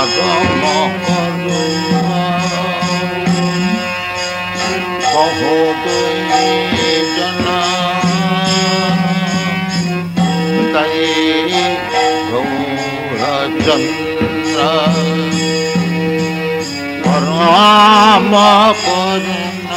पदम करुणा कहो दुई जना तई गौरचंद्र राम करुणा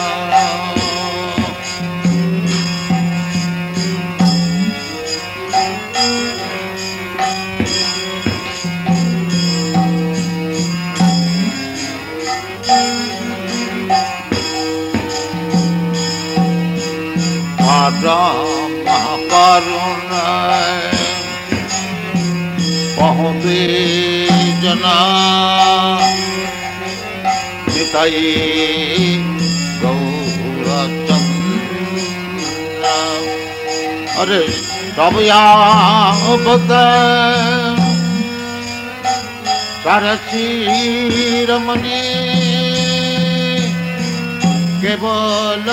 राम करुणा पहुँचे जना निताई गौरचंद्र अरे सब सरसी रमणी केवल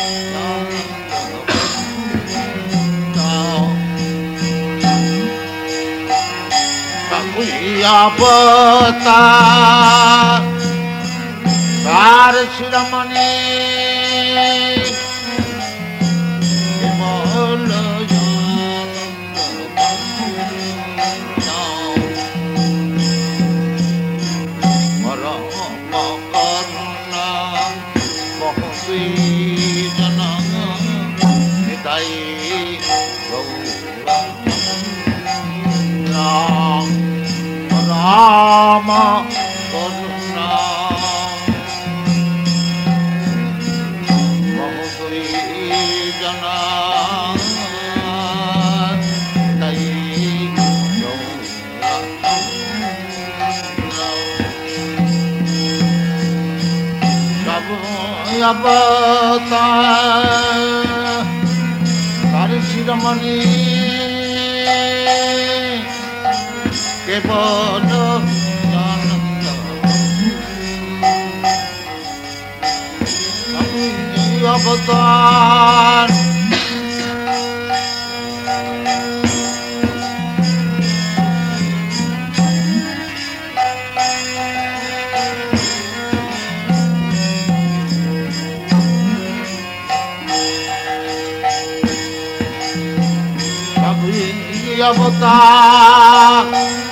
अवतार शिरमणि राम करुणा बहु जना सब अवतार शिरोमणि केवल अवतार अवतार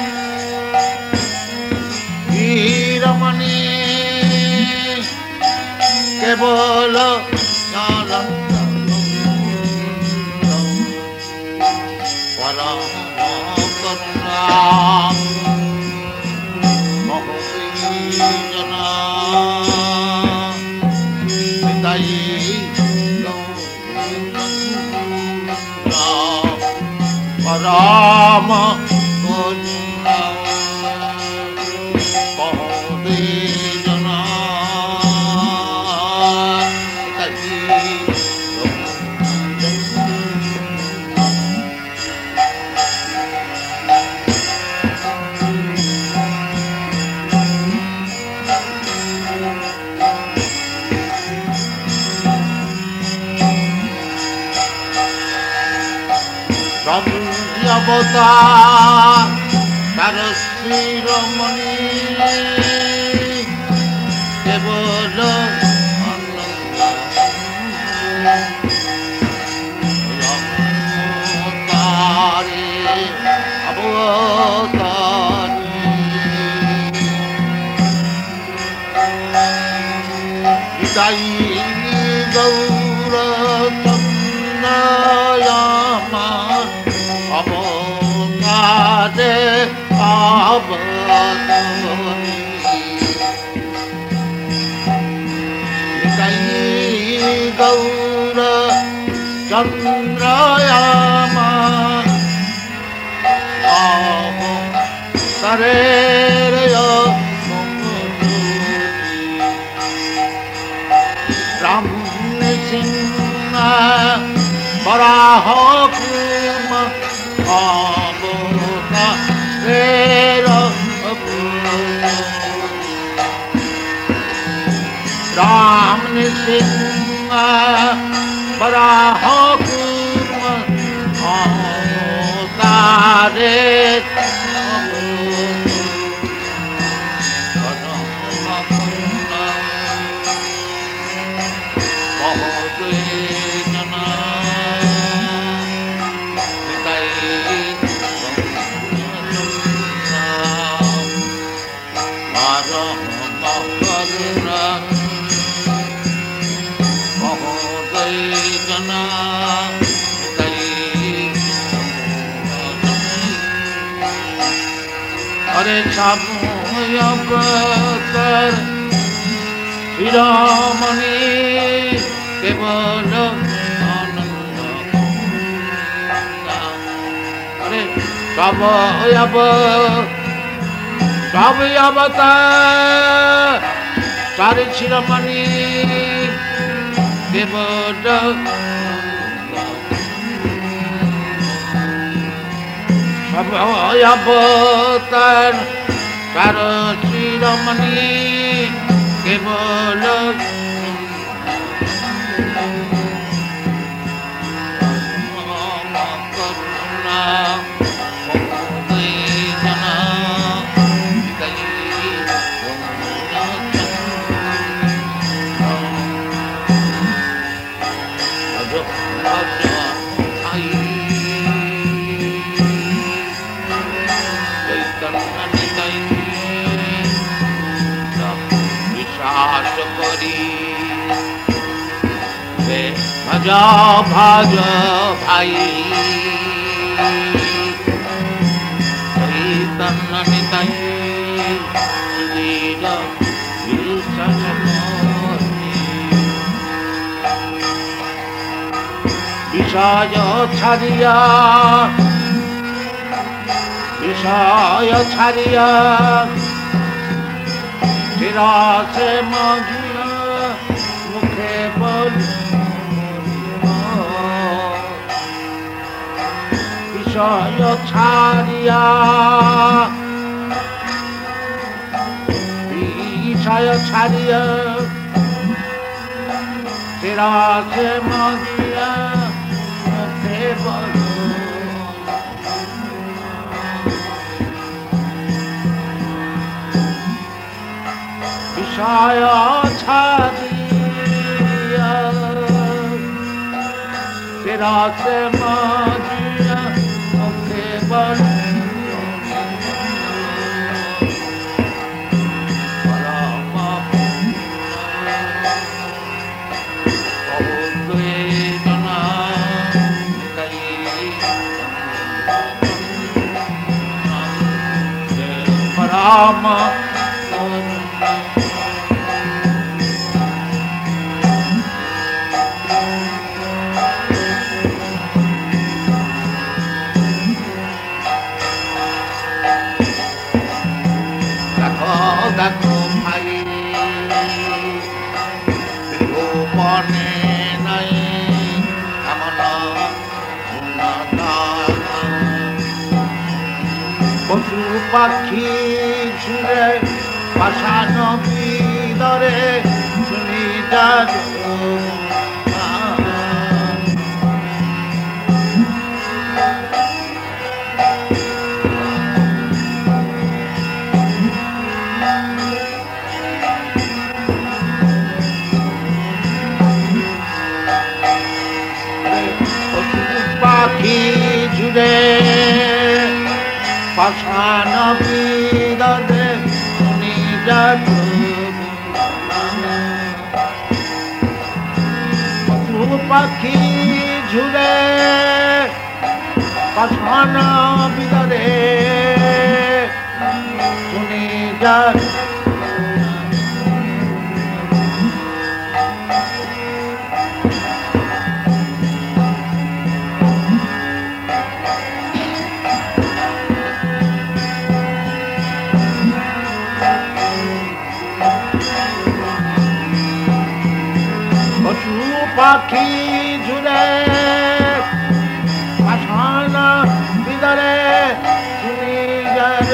वीरमणि केवल परम करुणा जना राम करुणा बहुते जना अवतार सरसी रमणी केवल अवतारे अवतारी विदाई गौरचंद्रयामा अवतारे अवतारी गौरचंद्रयामा अवतारे राम सिंह वराह कुर्म राम सिंह वराह कुर्म अवतारे अरे साबुकर शिरोमणि केवल आनंद अरे सब सारे शिरोमणि केवल सब अवतार सारो शिरोमणि केवल करुणा भजा भाज भाई चैतन्य निताई বিষয় ছাড়িয়া চিরাসে মাগিয়া মুখে বল বিষয় ছাড়িয়া চিরাসে মাগিয়া মুখে বল বিষয় ছাড়িয়া চিরাসে মাগিয়া মুখে বল Rama Dakho bhai bhupane nai amana unata পশু পাখি ছুঁড়ে পাষাণ বিদরে শুনি যার পশু পাখি ছুঁড়ে পাষাণ বিদরে শুনি যার পশু পাখি ঝুড়ে পাষাণ বিদরে শুনি যার পাখি ঝুড়ে পাষাণ বিদরে শুনি যার